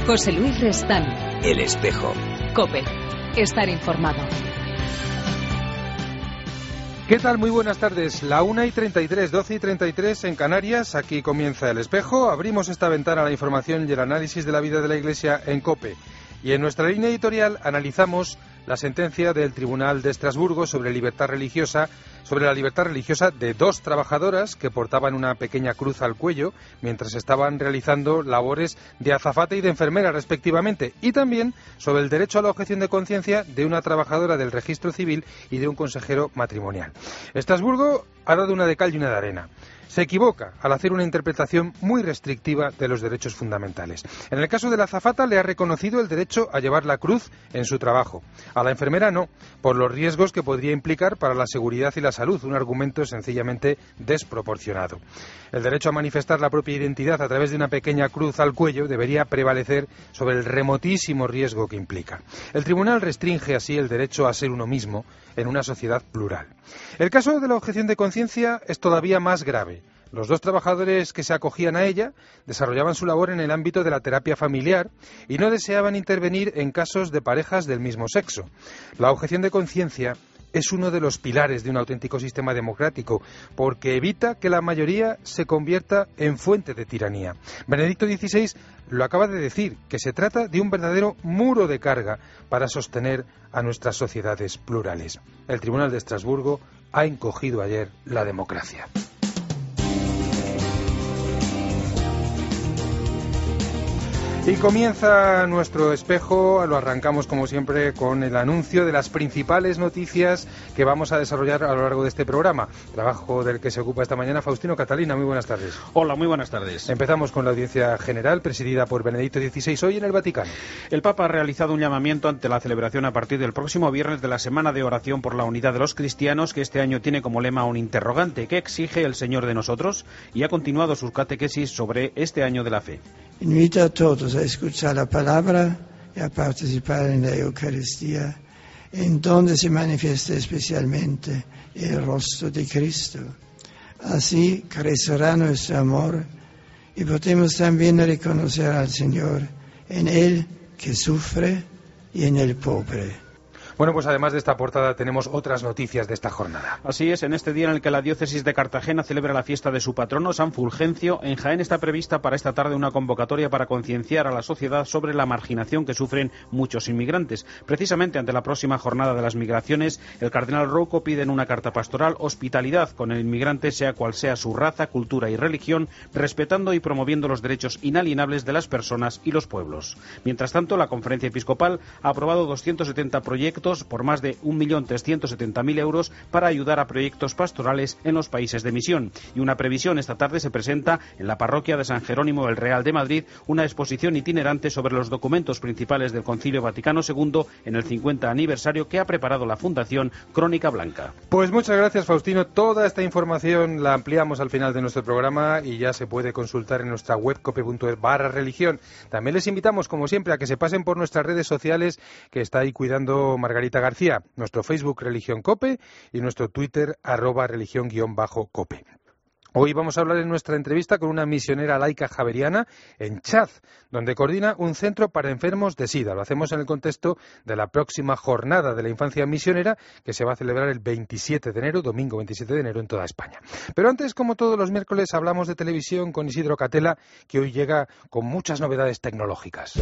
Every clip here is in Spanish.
José Luis Restán. El Espejo. COPE. Estar informado. ¿Qué tal? Muy buenas tardes. La 1:33, 12:33 en Canarias. Aquí comienza El Espejo. Abrimos esta ventana a la información y el análisis de la vida de la Iglesia en COPE. Y en nuestra línea editorial analizamos la sentencia del Tribunal de Estrasburgo sobre la libertad religiosa de dos trabajadoras que portaban una pequeña cruz al cuello mientras estaban realizando labores de azafata y de enfermera respectivamente, y también sobre el derecho a la objeción de conciencia de una trabajadora del registro civil y de un consejero matrimonial. Estrasburgo ha dado una de cal y una de arena. Se equivoca al hacer una interpretación muy restrictiva de los derechos fundamentales. En el caso de la azafata le ha reconocido el derecho a llevar la cruz en su trabajo. A la enfermera no, por los riesgos que podría implicar para la seguridad y la salud, un argumento sencillamente desproporcionado. El derecho a manifestar la propia identidad a través de una pequeña cruz al cuello debería prevalecer sobre el remotísimo riesgo que implica. El tribunal restringe así el derecho a ser uno mismo en una sociedad plural. El caso de la objeción de conciencia es todavía más grave. Los dos trabajadores que se acogían a ella desarrollaban su labor en el ámbito de la terapia familiar y no deseaban intervenir en casos de parejas del mismo sexo. La objeción de conciencia es uno de los pilares de un auténtico sistema democrático, porque evita que la mayoría se convierta en fuente de tiranía. Benedicto XVI lo acaba de decir, que se trata de un verdadero muro de carga para sostener a nuestras sociedades plurales. El Tribunal de Estrasburgo ha encogido ayer la democracia. Y comienza nuestro espejo, lo arrancamos como siempre con el anuncio de las principales noticias que vamos a desarrollar a lo largo de este programa. Trabajo del que se ocupa esta mañana Faustino Catalina. Muy buenas tardes. Hola, muy buenas tardes. Empezamos con la audiencia general presidida por Benedicto XVI hoy en el Vaticano. El Papa ha realizado un llamamiento ante la celebración a partir del próximo viernes de la Semana de Oración por la Unidad de los Cristianos, que este año tiene como lema un interrogante: ¿qué exige el Señor de nosotros? Y ha continuado su catequesis sobre este año de la fe. Invita a todos a escuchar la palabra y a participar en la Eucaristía, en donde se manifiesta especialmente el rostro de Cristo. Así crecerá nuestro amor y podemos también reconocer al Señor en el que sufre y en el pobre. Bueno, pues además de esta portada tenemos otras noticias de esta jornada. Así es, en este día en el que la diócesis de Cartagena celebra la fiesta de su patrono, San Fulgencio, en Jaén está prevista para esta tarde una convocatoria para concienciar a la sociedad sobre la marginación que sufren muchos inmigrantes. Precisamente ante la próxima jornada de las migraciones, el cardenal Rouco pide en una carta pastoral hospitalidad con el inmigrante, sea cual sea su raza, cultura y religión, respetando y promoviendo los derechos inalienables de las personas y los pueblos. Mientras tanto, la Conferencia Episcopal ha aprobado 270 proyectos por más de 1.370.000 euros para ayudar a proyectos pastorales en los países de misión. Y una previsión: esta tarde se presenta en la parroquia de San Jerónimo el Real de Madrid una exposición itinerante sobre los documentos principales del Concilio Vaticano II en el 50 aniversario que ha preparado la Fundación Crónica Blanca. Pues muchas gracias, Faustino. Toda esta información la ampliamos al final de nuestro programa y ya se puede consultar en nuestra web cope.es/religión. También les invitamos, como siempre, a que se pasen por nuestras redes sociales, que está ahí cuidando Margarita García, nuestro Facebook Religión Cope y nuestro Twitter @religión_cope. Hoy vamos a hablar en nuestra entrevista con una misionera laica javeriana en Chad, donde coordina un centro para enfermos de SIDA. Lo hacemos en el contexto de la próxima jornada de la infancia misionera, que se va a celebrar el 27 de enero, domingo 27 de enero, en toda España. Pero antes, como todos los miércoles, hablamos de televisión con Isidro Catela, que hoy llega con muchas novedades tecnológicas.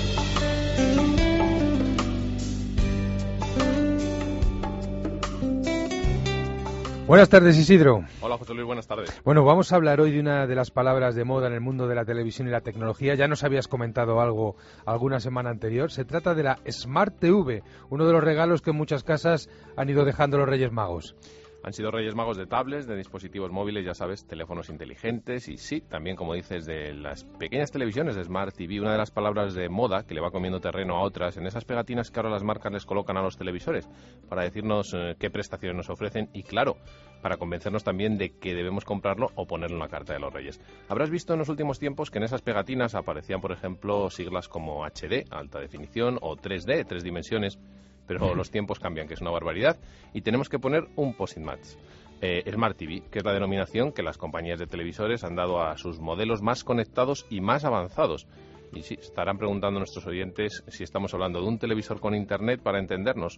Buenas tardes, Isidro. Hola, José Luis, buenas tardes. Bueno, vamos a hablar hoy de una de las palabras de moda en el mundo de la televisión y la tecnología. Ya nos habías comentado algo alguna semana anterior. Se trata de la Smart TV, uno de los regalos que en muchas casas han ido dejando los Reyes Magos. Han sido Reyes Magos de tablets, de dispositivos móviles, ya sabes, teléfonos inteligentes y sí, también, como dices, de las pequeñas televisiones de Smart TV. Una de las palabras de moda que le va comiendo terreno a otras en esas pegatinas que ahora las marcas les colocan a los televisores para decirnos qué prestaciones nos ofrecen y, claro, para convencernos también de que debemos comprarlo o ponerlo en la carta de los Reyes. Habrás visto en los últimos tiempos que en esas pegatinas aparecían, por ejemplo, siglas como HD, alta definición, o 3D, 3 dimensiones. Pero los tiempos cambian, que es una barbaridad, y tenemos que poner un post-it match. Smart TV, que es la denominación que las compañías de televisores han dado a sus modelos más conectados y más avanzados. Y sí, estarán preguntando nuestros oyentes si estamos hablando de un televisor con internet para entendernos.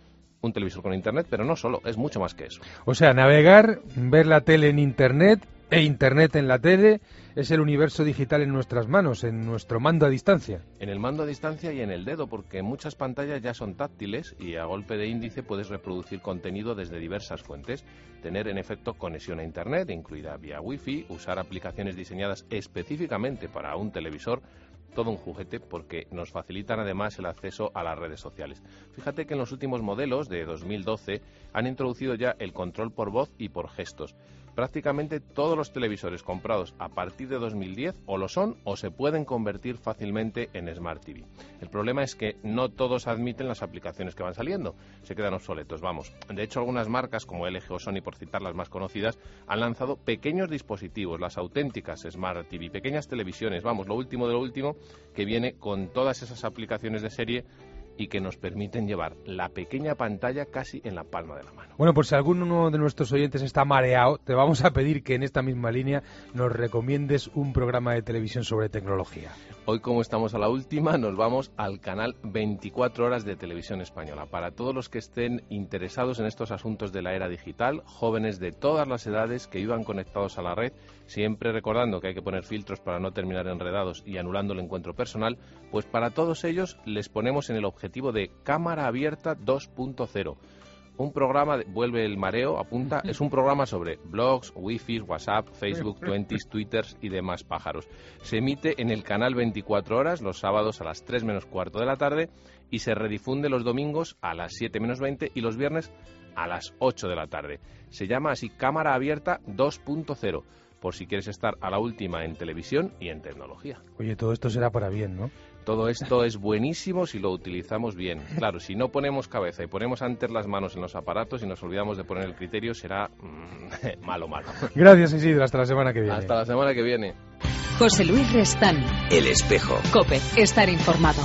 Un televisor con internet, pero no solo, es mucho más que eso. O sea, navegar, ver la tele en internet e internet en la tele es el universo digital en nuestras manos, en nuestro mando a distancia. En el mando a distancia y en el dedo, porque muchas pantallas ya son táctiles y a golpe de índice puedes reproducir contenido desde diversas fuentes, tener en efecto conexión a internet, incluida vía wifi, usar aplicaciones diseñadas específicamente para un televisor, todo un juguete porque nos facilitan además el acceso a las redes sociales. Fíjate que en los últimos modelos de 2012 han introducido ya el control por voz y por gestos. Prácticamente todos los televisores comprados a partir de 2010 o lo son o se pueden convertir fácilmente en Smart TV. El problema es que no todos admiten las aplicaciones que van saliendo, se quedan obsoletos, vamos. De hecho, algunas marcas como LG o Sony, por citar las más conocidas, han lanzado pequeños dispositivos, las auténticas Smart TV, pequeñas televisiones, vamos, lo último de lo último, que viene con todas esas aplicaciones de serie y que nos permiten llevar la pequeña pantalla casi en la palma de la mano. Bueno, por si alguno de nuestros oyentes está mareado, te vamos a pedir que en esta misma línea nos recomiendes un programa de televisión sobre tecnología. Hoy, como estamos a la última, nos vamos al canal 24 Horas de Televisión Española. Para todos los que estén interesados en estos asuntos de la era digital, jóvenes de todas las edades que vivan conectados a la red, siempre recordando que hay que poner filtros para no terminar enredados y anulando el encuentro personal, pues para todos ellos les ponemos en el objetivo de Cámara Abierta 2.0. Un programa, vuelve el mareo, apunta, es un programa sobre blogs, wifi, WhatsApp, Facebook, Twenties, Twitters y demás pájaros. Se emite en el canal 24 Horas los sábados a las 3 menos cuarto de la tarde y se redifunde los domingos a las 7 menos 20 y los viernes a las 8 de la tarde. Se llama así Cámara Abierta 2.0, por si quieres estar a la última en televisión y en tecnología. Oye, todo esto será para bien, ¿no? Todo esto es buenísimo si lo utilizamos bien. Claro, si no ponemos cabeza y ponemos antes las manos en los aparatos y nos olvidamos de poner el criterio, será malo. Gracias, Isidro. Hasta la semana que viene. Hasta la semana que viene. José Luis Restán. El Espejo. COPE. Estar informado.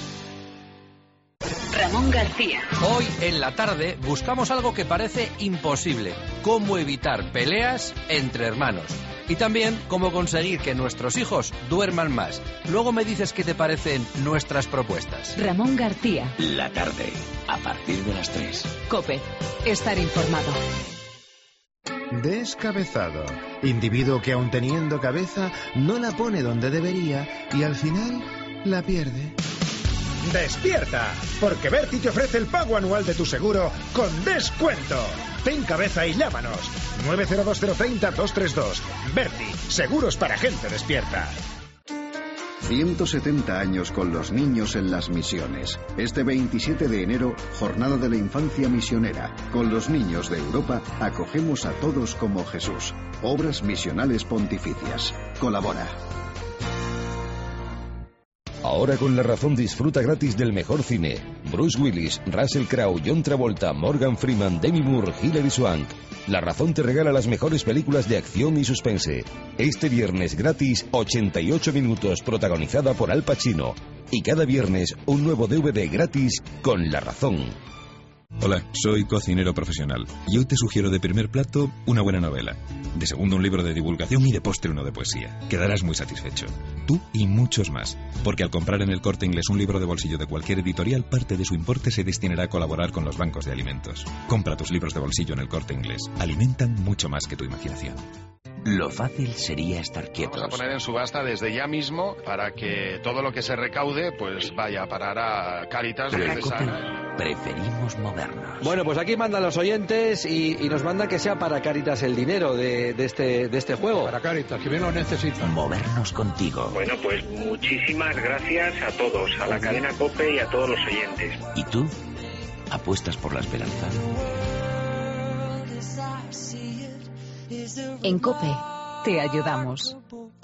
Ramón García. Hoy en la tarde buscamos algo que parece imposible. Cómo evitar peleas entre hermanos. Y también cómo conseguir que nuestros hijos duerman más. Luego me dices qué te parecen nuestras propuestas. Ramón García. La tarde, a partir de las 3. COPE. Estar informado. Descabezado. Individuo que aun teniendo cabeza no la pone donde debería y al final la pierde. ¡Despierta! Porque Berti te ofrece el pago anual de tu seguro con descuento. Ten cabeza y llámanos. 902-030-232. Berti, seguros para gente despierta. 170 años con los niños en las misiones. Este 27 de enero, Jornada de la Infancia Misionera. Con los niños de Europa, acogemos a todos como Jesús. Obras misionales pontificias. Colabora. Ahora con La Razón disfruta gratis del mejor cine. Bruce Willis, Russell Crowe, John Travolta, Morgan Freeman, Demi Moore, Hilary Swank. La Razón te regala las mejores películas de acción y suspense. Este viernes gratis 88 minutos protagonizada por Al Pacino. Y cada viernes un nuevo DVD gratis con La Razón. Hola, soy cocinero profesional y hoy te sugiero de primer plato una buena novela, de segundo un libro de divulgación y de postre uno de poesía. Quedarás muy satisfecho. Tú y muchos más, porque al comprar en el Corte Inglés un libro de bolsillo de cualquier editorial, parte de su importe se destinará a colaborar con los bancos de alimentos. Compra tus libros de bolsillo en el Corte Inglés. Alimentan mucho más que tu imaginación. Lo fácil sería estar quietos. Vamos a poner en subasta desde ya mismo para que todo lo que se recaude pues vaya a parar a Cáritas. Preferimos movernos. Bueno, pues aquí mandan los oyentes y nos mandan que sea para Cáritas el dinero de este juego. Para Cáritas, que bien lo necesitan. Movernos contigo. Bueno, pues muchísimas gracias a todos, a la cadena COPE y a todos los oyentes. ¿Y tú? ¿Apuestas por la esperanza? En COPE te ayudamos.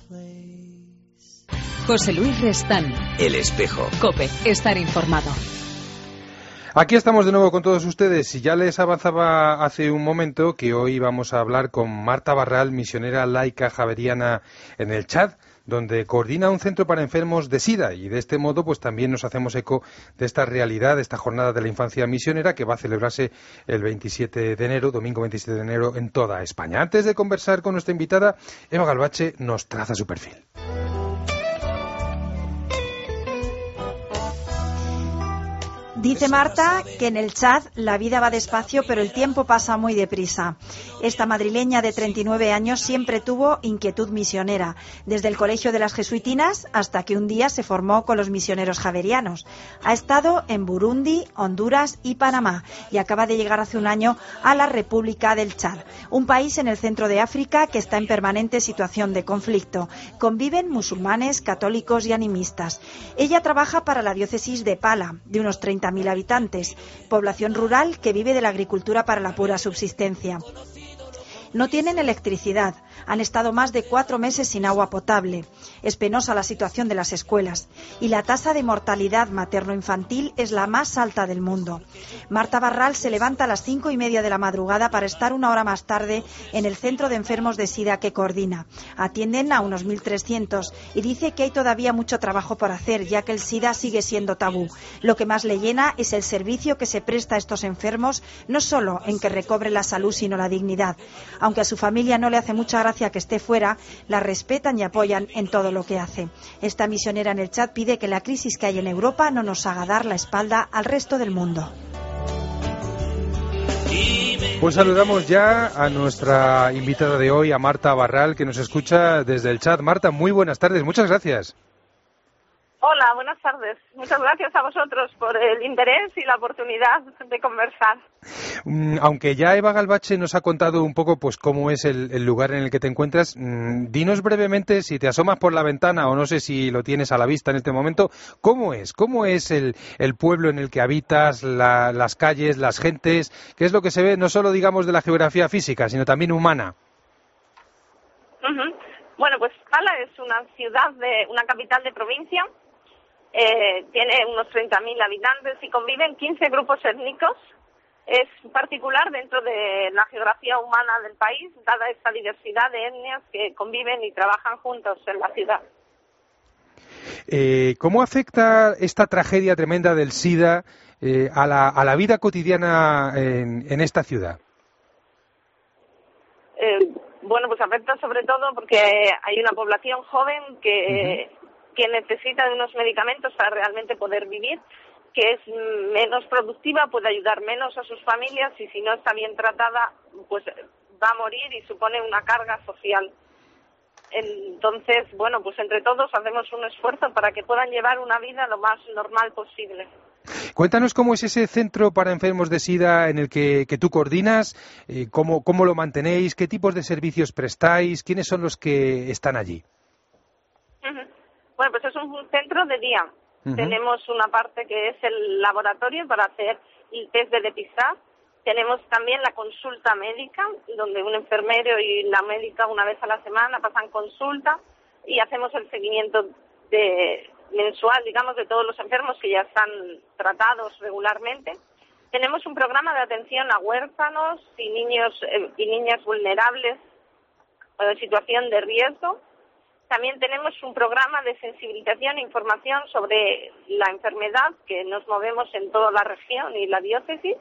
José Luis Restán. El Espejo. COPE. Estar informado. Aquí estamos de nuevo con todos ustedes y ya les avanzaba hace un momento que hoy vamos a hablar con Marta Barral, misionera laica javeriana en el Chad, donde coordina un centro para enfermos de SIDA y de este modo pues también nos hacemos eco de esta realidad, de esta jornada de la infancia misionera que va a celebrarse el 27 de enero, domingo 27 de enero en toda España. Antes de conversar con nuestra invitada, Eva Galvache nos traza su perfil. Dice Marta que en el Chad la vida va despacio, pero el tiempo pasa muy deprisa. Esta madrileña de 39 años siempre tuvo inquietud misionera, desde el colegio de las jesuitinas hasta que un día se formó con los misioneros javerianos. Ha estado en Burundi, Honduras y Panamá y acaba de llegar hace un año a la República del Chad, un país en el centro de África que está en permanente situación de conflicto. Conviven musulmanes, católicos y animistas. Ella trabaja para la diócesis de Pala, de unos 30.000 habitantes, población rural que vive de la agricultura para la pura subsistencia. No tienen electricidad, han estado más de 4 meses sin agua potable. Es penosa la situación de las escuelas y la tasa de mortalidad materno-infantil es la más alta del mundo. Marta Barral se levanta a las 5:30 de la madrugada para estar 1 hora más tarde en el centro de enfermos de SIDA que coordina. Atienden a unos 1.300 y dice que hay todavía mucho trabajo por hacer, ya que el SIDA sigue siendo tabú. Lo que más le llena es el servicio que se presta a estos enfermos, no solo en que recobre la salud, sino la dignidad. Aunque a su familia no le hace mucha gracia que esté fuera, la respetan y apoyan en todo lo que hace. Esta misionera en el Chad pide que la crisis que hay en Europa no nos haga dar la espalda al resto del mundo. Pues saludamos ya a nuestra invitada de hoy, a Marta Barral, que nos escucha desde el Chad. Marta, muy buenas tardes, muchas gracias. Hola, buenas tardes. Muchas gracias a vosotros por el interés y la oportunidad de conversar. Aunque ya Eva Galbache nos ha contado un poco pues cómo es el lugar en el que te encuentras, dinos brevemente, si te asomas por la ventana o no sé si lo tienes a la vista en este momento, ¿cómo es el pueblo en el que habitas, las calles, las gentes? ¿Qué es lo que se ve no solo, digamos, de la geografía física, sino también humana? Bueno, pues Pala es una ciudad, una capital de provincia. Tiene unos 30.000 habitantes y conviven 15 grupos étnicos. Es particular dentro de la geografía humana del país, dada esta diversidad de etnias que conviven y trabajan juntos en la ciudad. ¿Cómo afecta esta tragedia tremenda del SIDA a la vida cotidiana en esta ciudad? Bueno, pues afecta sobre todo porque hay una población joven que necesita de unos medicamentos para realmente poder vivir, que es menos productiva, puede ayudar menos a sus familias y si no está bien tratada, pues va a morir y supone una carga social. Entonces, bueno, pues entre todos hacemos un esfuerzo para que puedan llevar una vida lo más normal posible. Cuéntanos cómo es ese centro para enfermos de SIDA en el que tú coordinas, cómo lo mantenéis, qué tipos de servicios prestáis, quiénes son los que están allí. Bueno, pues es un centro de día. Tenemos una parte que es el laboratorio para hacer el test de depistar. Tenemos también la consulta médica, donde un enfermero y la médica una vez a la semana pasan consulta y hacemos el seguimiento mensual, digamos, de todos los enfermos que ya están tratados regularmente. Tenemos un programa de atención a huérfanos y niños y niñas vulnerables en situación de riesgo. También tenemos un programa de sensibilización e información sobre la enfermedad, que nos movemos en toda la región y la diócesis.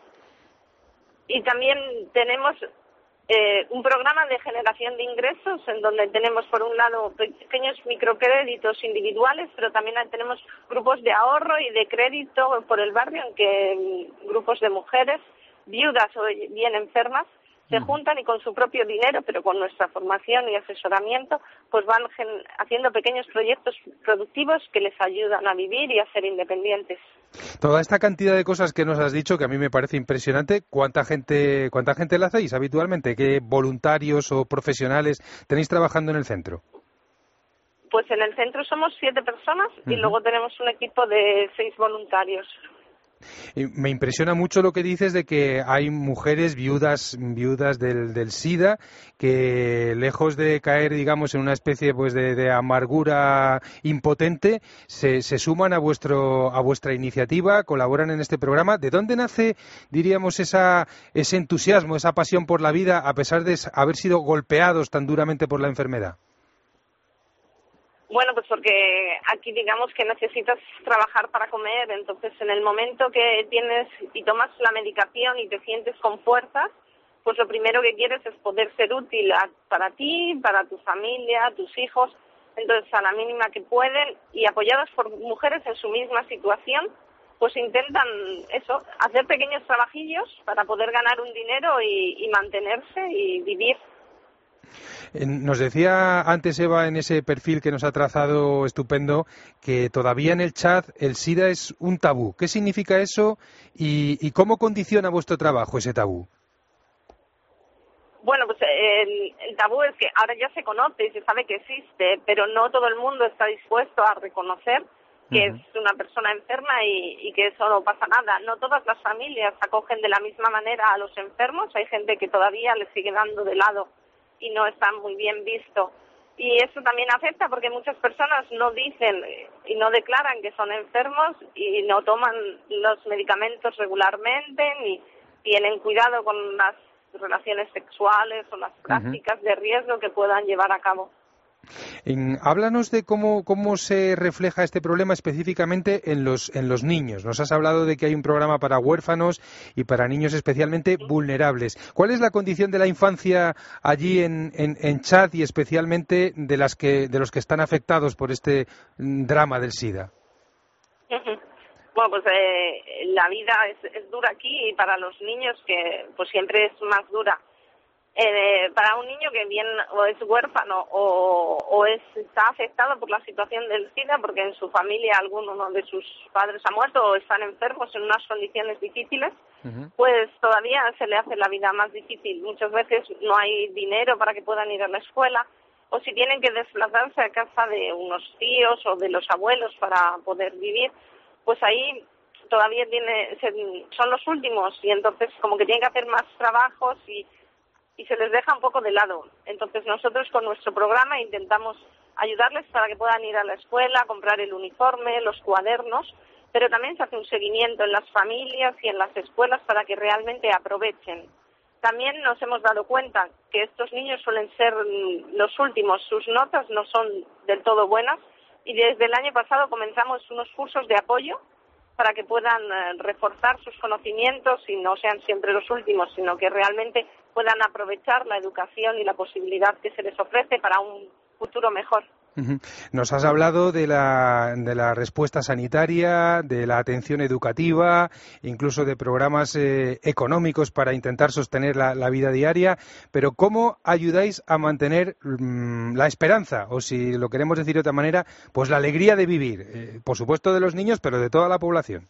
Y también tenemos un programa de generación de ingresos, en donde tenemos, por un lado, pequeños microcréditos individuales, pero también tenemos grupos de ahorro y de crédito por el barrio, en que grupos de mujeres, viudas o bien enfermas, se juntan y con su propio dinero, pero con nuestra formación y asesoramiento, pues van haciendo pequeños proyectos productivos que les ayudan a vivir y a ser independientes. Toda esta cantidad de cosas que nos has dicho, que a mí me parece impresionante, ¿cuánta gente la hacéis habitualmente? ¿Qué voluntarios o profesionales tenéis trabajando en el centro? Pues en el centro somos 7 personas y luego tenemos un equipo de 6 voluntarios. Me impresiona mucho lo que dices de que hay mujeres viudas del SIDA que, lejos de caer, digamos, en una especie pues de amargura impotente, se suman a vuestra iniciativa, colaboran en este programa. ¿De dónde nace, diríamos, ese entusiasmo, esa pasión por la vida, a pesar de haber sido golpeados tan duramente por la enfermedad? Bueno, pues porque aquí digamos que necesitas trabajar para comer, entonces en el momento que tienes y tomas la medicación y te sientes con fuerzas, pues lo primero que quieres es poder ser útil para ti, para tu familia, tus hijos, entonces a la mínima que pueden y apoyadas por mujeres en su misma situación, pues intentan eso, hacer pequeños trabajillos para poder ganar un dinero y mantenerse y vivir. Nos decía antes Eva, en ese perfil que nos ha trazado estupendo, que todavía en el chat el SIDA es un tabú. ¿Qué significa eso y cómo condiciona vuestro trabajo ese tabú? Bueno, pues el tabú es que ahora ya se conoce y se sabe que existe, pero no todo el mundo está dispuesto a reconocer que es una persona enferma y que eso no pasa nada. No todas las familias acogen de la misma manera a los enfermos. Hay gente que todavía les sigue dando de lado y no está muy bien visto. Y eso también afecta porque muchas personas no dicen y no declaran que son enfermos y no toman los medicamentos regularmente ni tienen cuidado con las relaciones sexuales o las prácticas de riesgo que puedan llevar a cabo. Háblanos de cómo se refleja este problema específicamente en los niños. Nos has hablado de que hay un programa para huérfanos y para niños especialmente vulnerables. ¿Cuál es la condición de la infancia allí en Chad y especialmente de los que están afectados por este drama del SIDA? Bueno, pues la vida es dura aquí y para los niños que pues siempre es más dura. Para un niño que bien o es huérfano o está afectado por la situación del SIDA porque en su familia alguno de sus padres ha muerto o están enfermos en unas condiciones difíciles, pues todavía se le hace la vida más difícil. Muchas veces no hay dinero para que puedan ir a la escuela o si tienen que desplazarse a casa de unos tíos o de los abuelos para poder vivir, pues ahí todavía son los últimos y entonces como que tienen que hacer más trabajos y se les deja un poco de lado. Entonces nosotros con nuestro programa intentamos ayudarles para que puedan ir a la escuela, comprar el uniforme, los cuadernos, pero también se hace un seguimiento en las familias y en las escuelas para que realmente aprovechen. También nos hemos dado cuenta que estos niños suelen ser los últimos, sus notas no son del todo buenas y desde el año pasado comenzamos unos cursos de apoyo para que puedan reforzar sus conocimientos y no sean siempre los últimos, sino que realmente puedan aprovechar la educación y la posibilidad que se les ofrece para un futuro mejor. Nos has hablado de la respuesta sanitaria, de la atención educativa, incluso de programas económicos para intentar sostener la vida diaria, pero ¿cómo ayudáis a mantener la esperanza? O si lo queremos decir de otra manera, pues la alegría de vivir, por supuesto de los niños, pero de toda la población.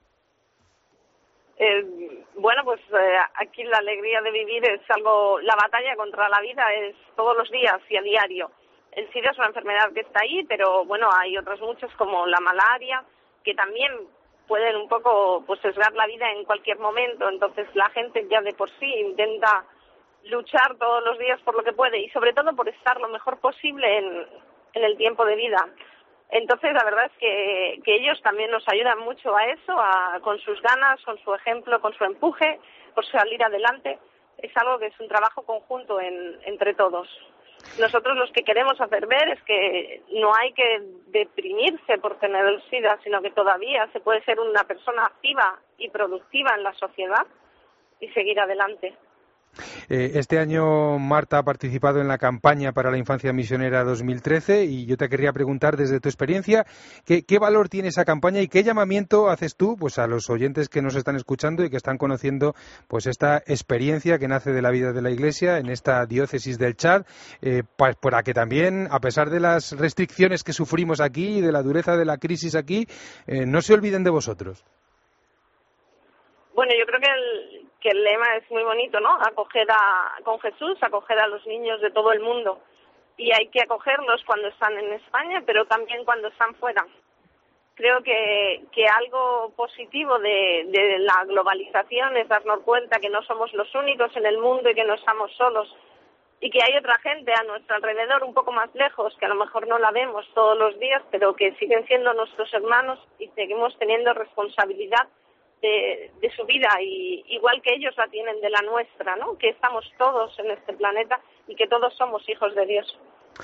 Bueno, pues aquí la alegría de vivir es la batalla contra la vida es todos los días y a diario. El SIDA es una enfermedad que está ahí, pero bueno, hay otras muchas como la malaria, que también pueden un poco pues sesgar la vida en cualquier momento. Entonces la gente ya de por sí intenta luchar todos los días por lo que puede y sobre todo por estar lo mejor posible en el tiempo de vida. Entonces la verdad es que ellos también nos ayudan mucho a eso, con sus ganas, con su ejemplo, con su empuje, por salir adelante. Es algo que es un trabajo conjunto entre todos. Nosotros los que queremos hacer ver es que no hay que deprimirse por tener el SIDA, sino que todavía se puede ser una persona activa y productiva en la sociedad y seguir adelante. Este año Marta ha participado en la campaña para la infancia misionera 2013 y yo te querría preguntar desde tu experiencia ¿qué valor tiene esa campaña y qué llamamiento haces tú pues a los oyentes que nos están escuchando y que están conociendo pues esta experiencia que nace de la vida de la Iglesia en esta diócesis del Chad para que también, a pesar de las restricciones que sufrimos aquí y de la dureza de la crisis aquí, no se olviden de vosotros? Bueno, yo creo que el lema es muy bonito, ¿no? Acoger con Jesús, acoger a los niños de todo el mundo. Y hay que acogerlos cuando están en España, pero también cuando están fuera. Creo que algo positivo de la globalización es darnos cuenta que no somos los únicos en el mundo y que no estamos solos. Y que hay otra gente a nuestro alrededor un poco más lejos, que a lo mejor no la vemos todos los días, pero que siguen siendo nuestros hermanos y seguimos teniendo responsabilidad de su vida, y igual que ellos la tienen de la nuestra, ¿no? Que estamos todos en este planeta y que todos somos hijos de Dios.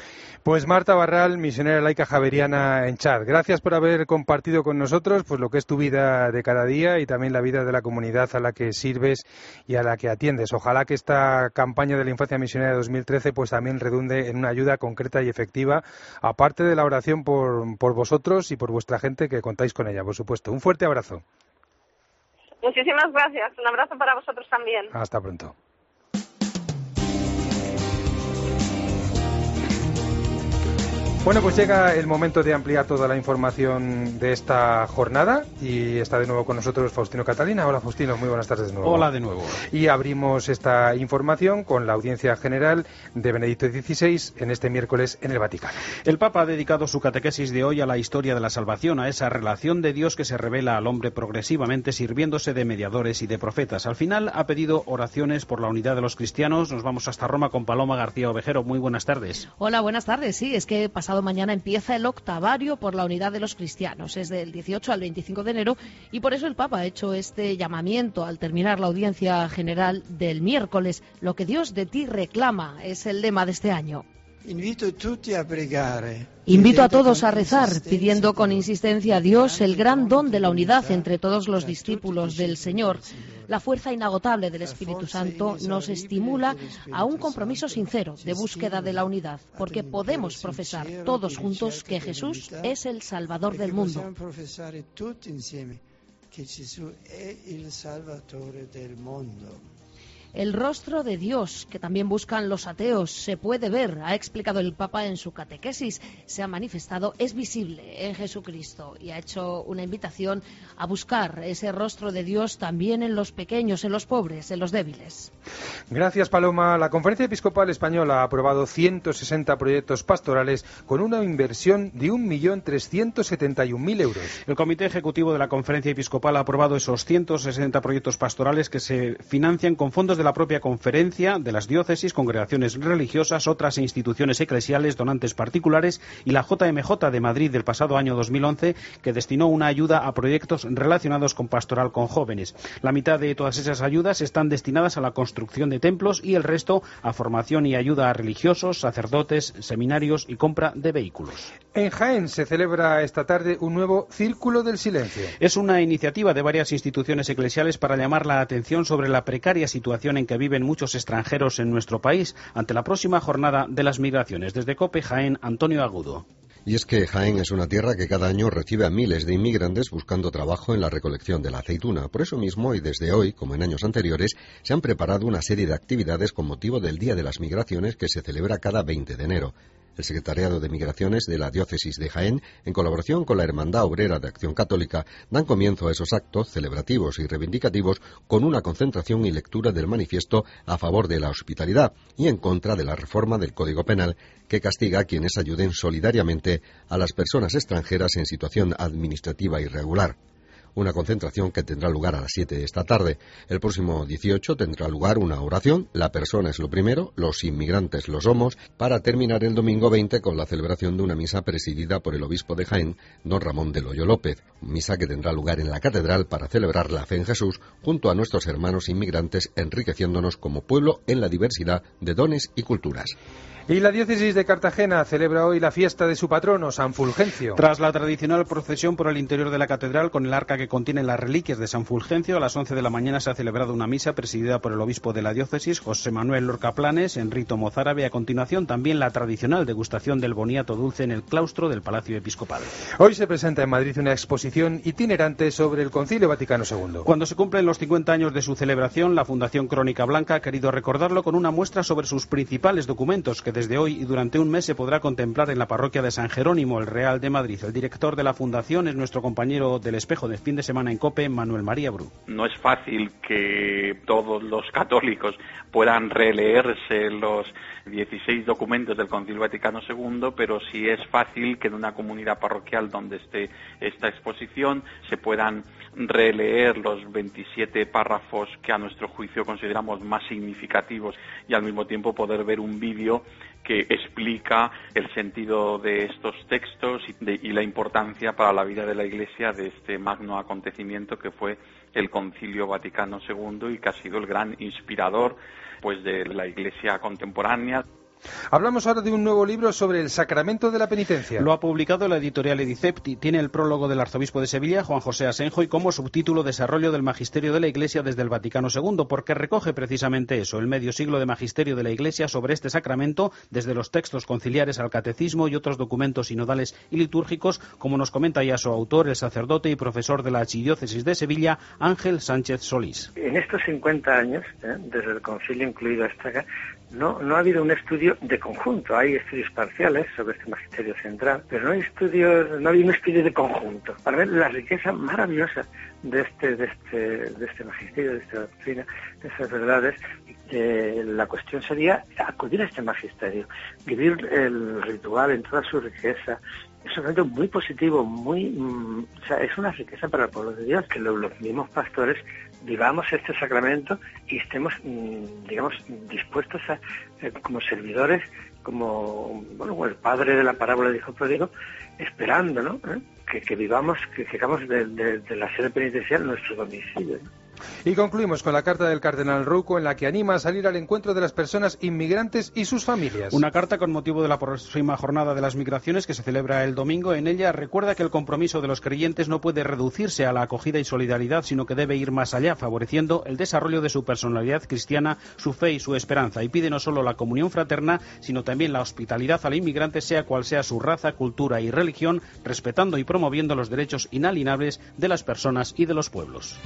Pues Marta Barral, misionera laica javeriana en Chad. Gracias por haber compartido con nosotros pues lo que es tu vida de cada día y también la vida de la comunidad a la que sirves y a la que atiendes. Ojalá que esta campaña de la Infancia Misionera de 2013 pues también redunde en una ayuda concreta y efectiva, aparte de la oración por vosotros y por vuestra gente, que contáis con ella, por supuesto. Un fuerte abrazo. Muchísimas gracias. Un abrazo para vosotros también. Hasta pronto. Bueno, pues llega el momento de ampliar toda la información de esta jornada y está de nuevo con nosotros Faustino Catalina. Hola Faustino, muy buenas tardes de nuevo. Hola de nuevo. Y abrimos esta información con la audiencia general de Benedicto XVI en este miércoles en el Vaticano. El Papa ha dedicado su catequesis de hoy a la historia de la salvación, a esa relación de Dios que se revela al hombre progresivamente sirviéndose de mediadores y de profetas. Al final ha pedido oraciones por la unidad de los cristianos. Nos vamos hasta Roma con Paloma García Ovejero. Muy buenas tardes. Hola, buenas tardes. Sí, es que pasado mañana empieza el octavario por la unidad de los cristianos. Es del 18 al 25 de enero y por eso el Papa ha hecho este llamamiento al terminar la audiencia general del miércoles. Lo que Dios de ti reclama es el lema de este año. Invito a todos a rezar, pidiendo con insistencia a Dios el gran don de la unidad entre todos los discípulos del Señor. La fuerza inagotable del Espíritu Santo nos estimula a un compromiso sincero de búsqueda de la unidad, porque podemos profesar todos juntos que Jesús es el Salvador del mundo. El rostro de Dios, que también buscan los ateos, se puede ver, ha explicado el Papa en su catequesis, se ha manifestado, es visible en Jesucristo y ha hecho una invitación a buscar ese rostro de Dios también en los pequeños, en los pobres, en los débiles. Gracias, Paloma. La Conferencia Episcopal Española ha aprobado 160 proyectos pastorales con una inversión de 1.371.000 euros. El Comité Ejecutivo de la Conferencia Episcopal ha aprobado esos 160 proyectos pastorales que se financian con fondos de la propia conferencia, de las diócesis, congregaciones religiosas, otras instituciones eclesiales, donantes particulares y la JMJ de Madrid del pasado año 2011, que destinó una ayuda a proyectos relacionados con pastoral con jóvenes. La mitad de todas esas ayudas están destinadas a la construcción de templos y el resto a formación y ayuda a religiosos, sacerdotes, seminarios y compra de vehículos. En Jaén se celebra esta tarde un nuevo Círculo del Silencio. Es una iniciativa de varias instituciones eclesiales para llamar la atención sobre la precaria situación en que viven muchos extranjeros en nuestro país ante la próxima jornada de las migraciones. Desde COPE Jaén, Antonio Agudo. Y es que Jaén es una tierra que cada año recibe a miles de inmigrantes buscando trabajo en la recolección de la aceituna. Por eso mismo, y desde hoy, como en años anteriores, se han preparado una serie de actividades con motivo del Día de las Migraciones que se celebra cada 20 de enero. El Secretariado de Migraciones de la Diócesis de Jaén, en colaboración con la Hermandad Obrera de Acción Católica, dan comienzo a esos actos celebrativos y reivindicativos con una concentración y lectura del manifiesto a favor de la hospitalidad y en contra de la reforma del Código Penal que castiga a quienes ayuden solidariamente a las personas extranjeras en situación administrativa irregular. Una concentración que tendrá lugar a las 7 de esta tarde. El próximo 18 tendrá lugar una oración, la persona es lo primero, los inmigrantes lo somos, para terminar el domingo 20 con la celebración de una misa presidida por el obispo de Jaén, don Ramón del Hoyo López. Misa que tendrá lugar en la catedral para celebrar la fe en Jesús junto a nuestros hermanos inmigrantes, enriqueciéndonos como pueblo en la diversidad de dones y culturas. Y la diócesis de Cartagena celebra hoy la fiesta de su patrono, San Fulgencio. Tras la tradicional procesión por el interior de la catedral con el arca que contiene las reliquias de San Fulgencio, a las 11 de la mañana se ha celebrado una misa presidida por el obispo de la diócesis, José Manuel Lorca Planes, en rito mozárabe. A continuación, también la tradicional degustación del boniato dulce en el claustro del Palacio Episcopal. Hoy se presenta en Madrid una exposición itinerante sobre el Concilio Vaticano II. Cuando se cumplen los 50 años de su celebración, la Fundación Crónica Blanca ha querido recordarlo con una muestra sobre sus principales documentos que desde hoy y durante un mes se podrá contemplar en la parroquia de San Jerónimo, el Real de Madrid. El director de la Fundación es nuestro compañero del Espejo de fin de semana en COPE, Manuel María Bru. No es fácil que todos los católicos puedan releerse los 16 documentos del Concilio Vaticano II, pero sí es fácil que en una comunidad parroquial donde esté esta exposición se puedan releer los 27 párrafos que a nuestro juicio consideramos más significativos y al mismo tiempo poder ver un vídeo que explica el sentido de estos textos y la importancia para la vida de la Iglesia de este magno acontecimiento que fue el Concilio Vaticano II y que ha sido el gran inspirador pues de la Iglesia contemporánea. Hablamos ahora de un nuevo libro sobre el sacramento de la penitencia. Lo ha publicado la editorial Edicept y tiene el prólogo del arzobispo de Sevilla, Juan José Asenjo, y como subtítulo Desarrollo del magisterio de la Iglesia desde el Vaticano II, porque recoge precisamente eso, el medio siglo de magisterio de la Iglesia sobre este sacramento, desde los textos conciliares al catecismo y otros documentos sinodales y litúrgicos, como nos comenta ya su autor, el sacerdote y profesor de la Archidiócesis de Sevilla, Ángel Sánchez Solís. En estos 50 años, desde el concilio incluido hasta acá, no ha habido un estudio de conjunto. Hay estudios parciales sobre este magisterio central, pero no ha habido un estudio de conjunto para ver la riqueza maravillosa de este magisterio, de esta doctrina, de estas verdades. La cuestión sería acudir a este magisterio, vivir el ritual en toda su riqueza. Es un evento muy positivo, es una riqueza para el pueblo de Dios, que los mismos pastores vivamos este sacramento y estemos, dispuestos a, como servidores, como el padre de la parábola del hijo pródigo, esperando, ¿no? Que vivamos, que hagamos de la sede penitencial nuestro domicilio, ¿no? Y concluimos con la carta del cardenal Rouco, en la que anima a salir al encuentro de las personas inmigrantes y sus familias. Una carta con motivo de la próxima jornada de las migraciones que se celebra el domingo. En ella recuerda que el compromiso de los creyentes no puede reducirse a la acogida y solidaridad, sino que debe ir más allá, favoreciendo el desarrollo de su personalidad cristiana, su fe y su esperanza. Y pide no solo la comunión fraterna, sino también la hospitalidad al inmigrante, sea cual sea su raza, cultura y religión, respetando y promoviendo los derechos inalienables de las personas y de los pueblos.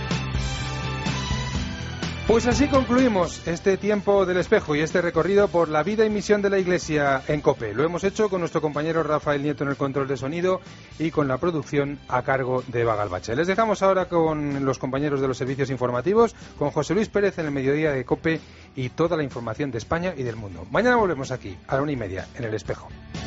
Pues así concluimos este tiempo del espejo y este recorrido por la vida y misión de la Iglesia en COPE. Lo hemos hecho con nuestro compañero Rafael Nieto en el control de sonido y con la producción a cargo de Eva Galbache. Les dejamos ahora con los compañeros de los servicios informativos, con José Luis Pérez en el mediodía de COPE y toda la información de España y del mundo. Mañana volvemos aquí a la 1:30 en el espejo.